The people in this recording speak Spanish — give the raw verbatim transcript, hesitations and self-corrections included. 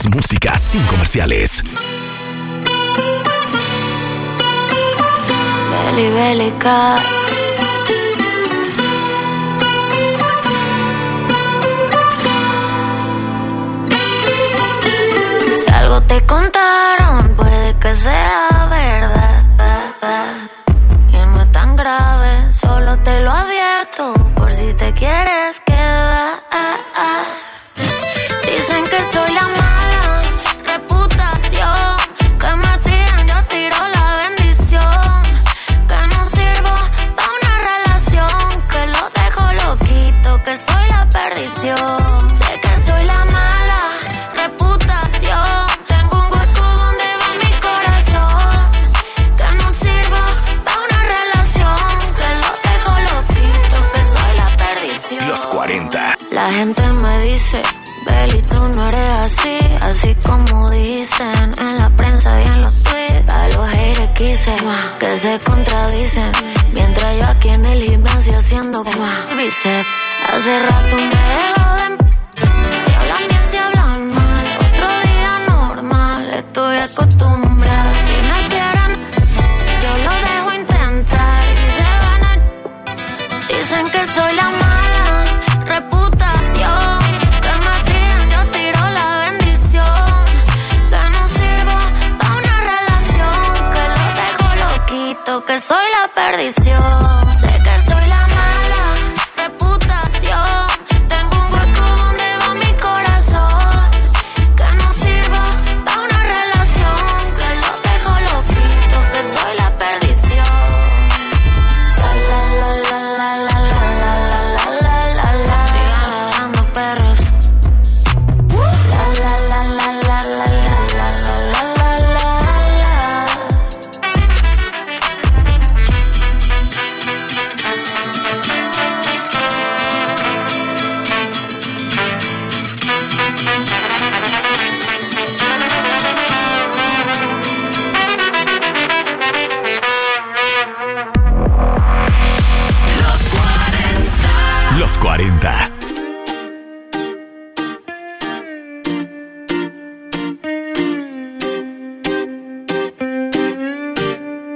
música sin comerciales. Belly, belly, cat. Si algo te contaron, puede que sea verdad. Y no es tan grave, solo te lo advierto por si te quieres quedar. Dicen que soy la mala reputación, que me tiran, yo tiro la bendición, que no sirvo pa' una relación, que lo dejo loquito, que soy la perdición. Sé que soy la mala reputación, tengo un hueco donde va mi corazón, que no sirvo pa' una relación, que lo dejo loquito, que soy la perdición. Los cuarenta. La gente me dice, Beli, tú no eres así, así como dicen en la prensa y en los tweets. A los haters quise que se contradicen, mientras yo aquí en el gimnasio haciendo bíceps. Hace rato me dejo de... Si hablan bien, si hablan mal, otro día normal, estoy acostumbrada. Si me quieren, yo lo dejo intentar y se van a... Dicen que soy la mala reputación, que me tiran, yo tiro la bendición, que no sirvo pa' una relación, que lo dejo loquito, que soy la perdición.